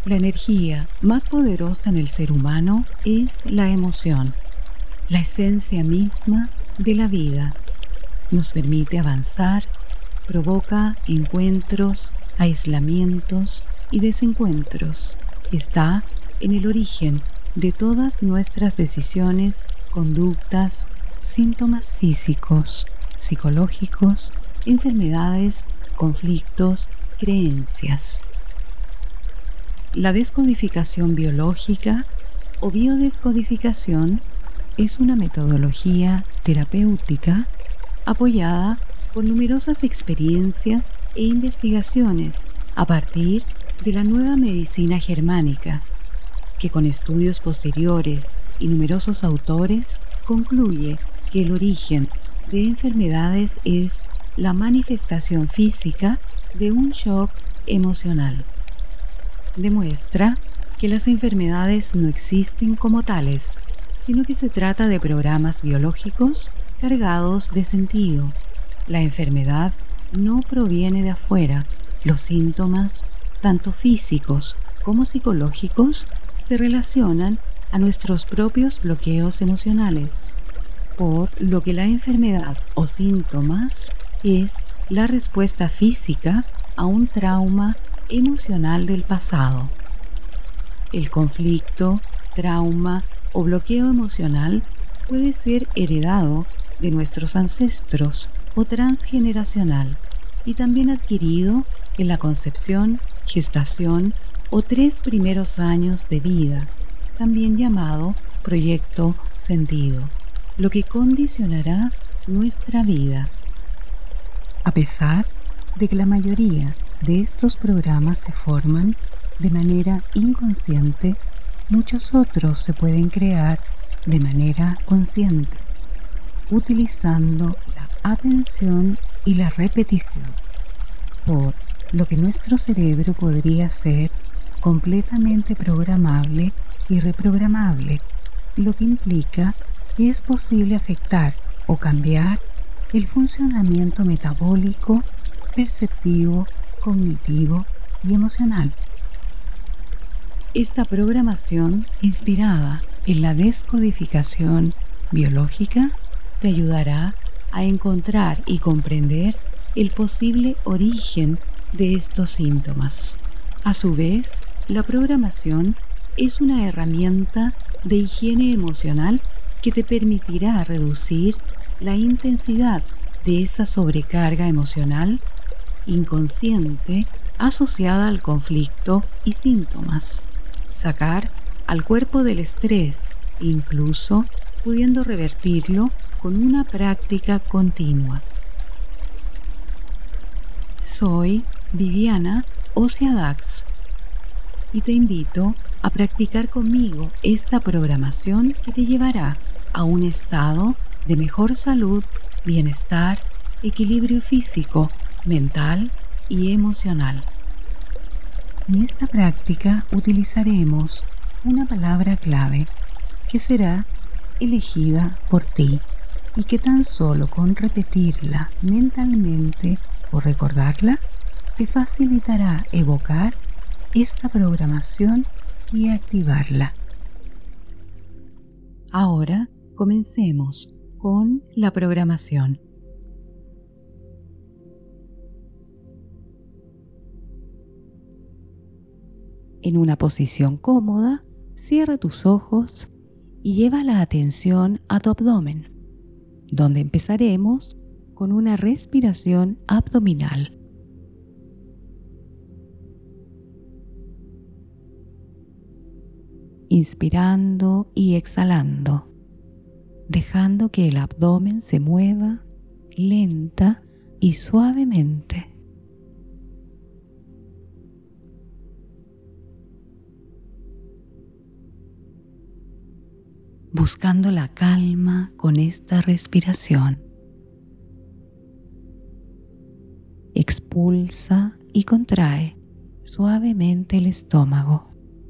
La energía más poderosa en el ser humano es la emoción, la esencia misma de la vida. Nos permite avanzar, provoca encuentros, aislamientos y desencuentros. Está en el origen de todas nuestras decisiones, conductas, síntomas físicos, psicológicos, enfermedades, conflictos, creencias. La descodificación biológica o biodescodificación es una metodología terapéutica apoyada por numerosas experiencias e investigaciones a partir de la nueva medicina germánica, que con estudios posteriores y numerosos autores concluye que el origen de enfermedades es la manifestación física de un shock emocional. Demuestra que las enfermedades no existen como tales, sino que se trata de programas biológicos cargados de sentido. La enfermedad no proviene de afuera. Los síntomas, tanto físicos como psicológicos, se relacionan a nuestros propios bloqueos emocionales, por lo que la enfermedad o síntomas es la respuesta física a un trauma emocional del pasado. El conflicto, trauma o bloqueo emocional puede ser heredado de nuestros ancestros o transgeneracional y también adquirido en la concepción, gestación o 3 primeros años de vida, también llamado proyecto sentido, lo que condicionará nuestra vida. A pesar de que la mayoría de estos programas se forman de manera inconsciente, muchos otros se pueden crear de manera consciente, utilizando la atención y la repetición, por lo que nuestro cerebro podría ser completamente programable y reprogramable, lo que implica que es posible afectar o cambiar el funcionamiento metabólico, perceptivo, cognitivo y emocional. Esta programación inspirada en la descodificación biológica te ayudará a encontrar y comprender el posible origen de estos síntomas. A su vez, la programación es una herramienta de higiene emocional que te permitirá reducir la intensidad de esa sobrecarga emocional inconsciente asociada al conflicto y síntomas. Sacar al cuerpo del estrés, incluso pudiendo revertirlo con una práctica continua. Soy Viviana Ociadax y te invito a practicar conmigo esta programación que te llevará a un estado de mejor salud, bienestar, equilibrio físico, mental y emocional. En esta práctica utilizaremos una palabra clave que será elegida por ti y que tan solo con repetirla mentalmente o recordarla te facilitará evocar esta programación y activarla. Ahora comencemos con la programación. En una posición cómoda, cierra tus ojos y lleva la atención a tu abdomen, donde empezaremos con una respiración abdominal. Inspirando y exhalando, dejando que el abdomen se mueva lenta y suavemente. Buscando la calma con esta respiración. Expulsa y contrae suavemente el estómago.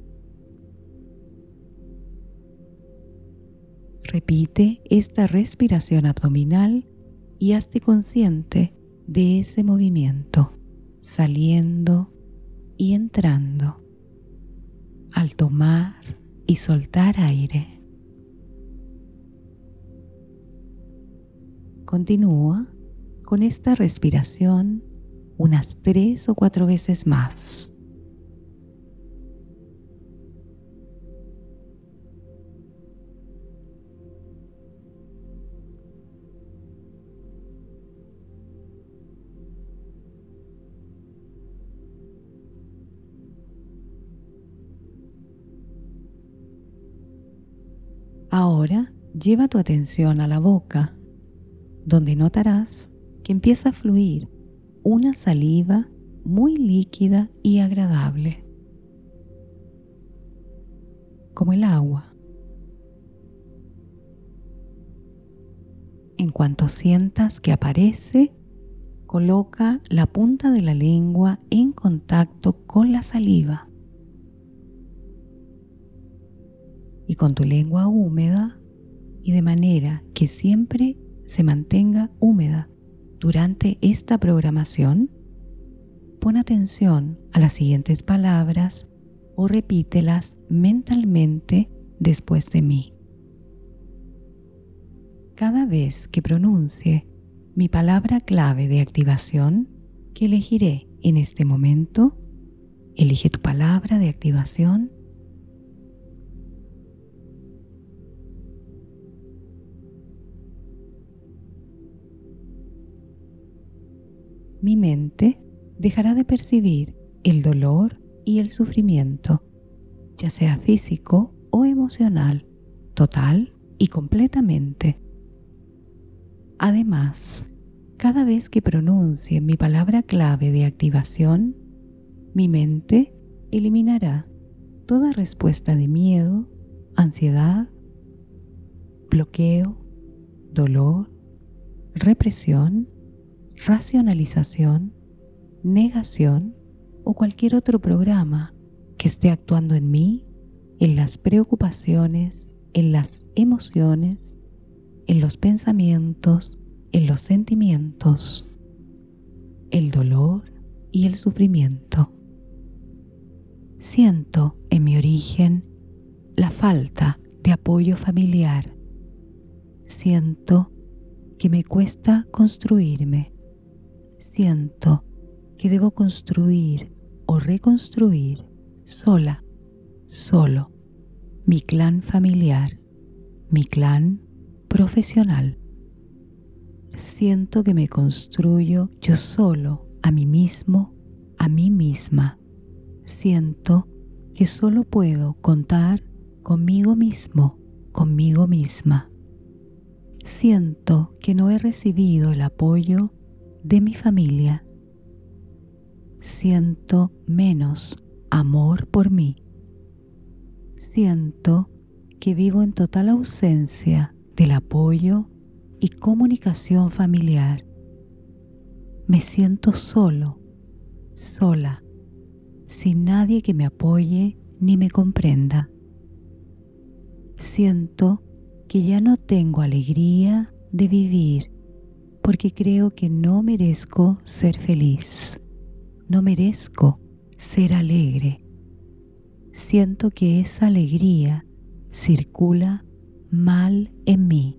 Repite esta respiración abdominal y hazte consciente de ese movimiento, saliendo y entrando. al tomar y soltar aire. Continúa con esta respiración unas 3 o 4 veces más. Ahora lleva tu atención a la boca, donde notarás que empieza a fluir una saliva muy líquida y agradable, como el agua. En cuanto sientas que aparece, coloca la punta de la lengua en contacto con la saliva. Y con tu lengua húmeda, y de manera que siempre se mantenga húmeda durante esta programación, pon atención a las siguientes palabras o repítelas mentalmente después de mí. Cada vez que pronuncie mi palabra clave de activación que elegiré en este momento, elige tu palabra de activación. Mi mente dejará de percibir el dolor y el sufrimiento, ya sea físico o emocional, total y completamente. Además, cada vez que pronuncie mi palabra clave de activación, mi mente eliminará toda respuesta de miedo, ansiedad, bloqueo, dolor, represión, racionalización, negación o cualquier otro programa que esté actuando en mí, en las preocupaciones, en las emociones, en los pensamientos, en los sentimientos, el dolor y el sufrimiento. Siento en mi origen la falta de apoyo familiar. Siento que me cuesta construirme. Siento que debo construir o reconstruir sola, solo, mi clan familiar, mi clan profesional. Siento que me construyo yo solo, a mí mismo, a mí misma. Siento que solo puedo contar conmigo mismo, conmigo misma. Siento que no he recibido el apoyo de mi familia. Siento menos amor por mí. Siento que vivo en total ausencia del apoyo y comunicación familiar. Me siento solo, sola, sin nadie que me apoye ni me comprenda. Siento que ya no tengo alegría de vivir porque creo que no merezco ser feliz, no merezco ser alegre. Siento que esa alegría circula mal en mí.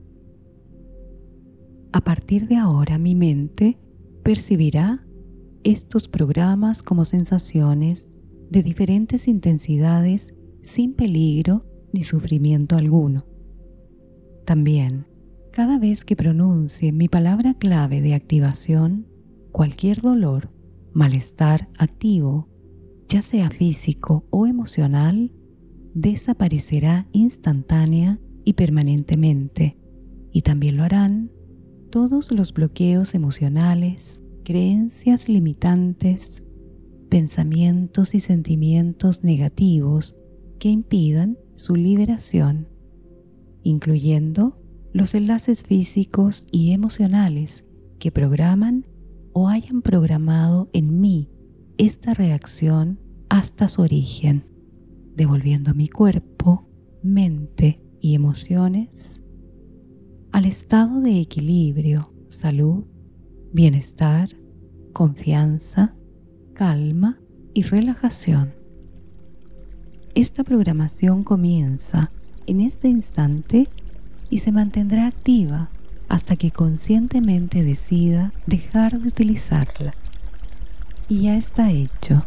A partir de ahora mi mente percibirá estos programas como sensaciones de diferentes intensidades sin peligro ni sufrimiento alguno. También, cada vez que pronuncie mi palabra clave de activación, cualquier dolor, malestar activo, ya sea físico o emocional, desaparecerá instantánea y permanentemente, y también lo harán todos los bloqueos emocionales, creencias limitantes, pensamientos y sentimientos negativos que impidan su liberación, incluyendo los enlaces físicos y emocionales que programan o hayan programado en mí esta reacción hasta su origen, devolviendo a mi cuerpo, mente y emociones al estado de equilibrio, salud, bienestar, confianza, calma y relajación. Esta programación comienza en este instante y se mantendrá activa hasta que conscientemente decida dejar de utilizarla. Y ya está hecho.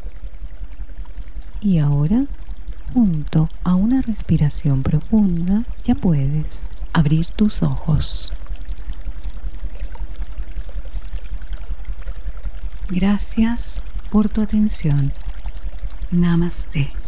Y ahora, junto a una respiración profunda, ya puedes abrir tus ojos. Gracias por tu atención. Namaste.